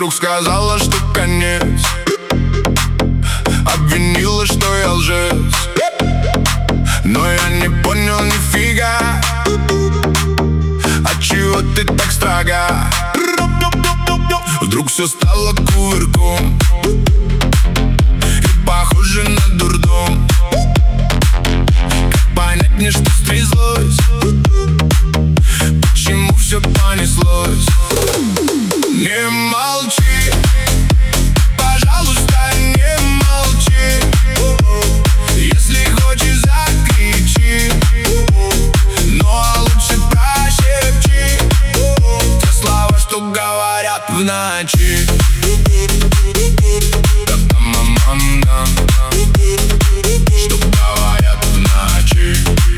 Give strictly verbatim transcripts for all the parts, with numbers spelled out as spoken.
вдруг сказала, что конец. Обвинила, что я лжец, но я не понял нифига. Отчего ты так строга? Вдруг все стало кувырком и похоже на дурдом. Как понять мне, что стряслось? Почему все понеслось? Не молчи, пожалуйста, не молчи. Если хочешь, закричи, но лучше прошепчи те слова, что говорят в ночи. Что говорят в ночи.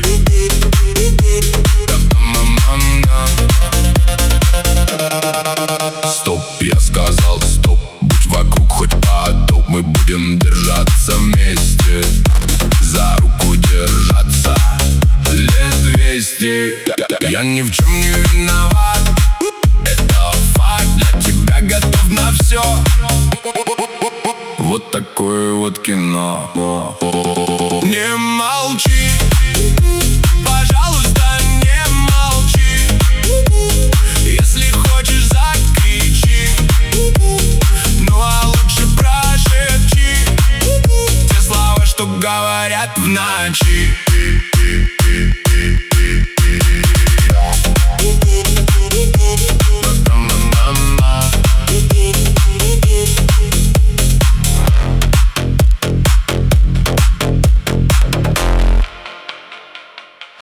Стоп, я сказал стоп. Будь вокруг хоть потоп. Мы будем держаться вместе, за руку держаться лет двести. Я ни в чем не виноват, это факт. Для тебя готов на все. Вот такое вот кино. Не молчи,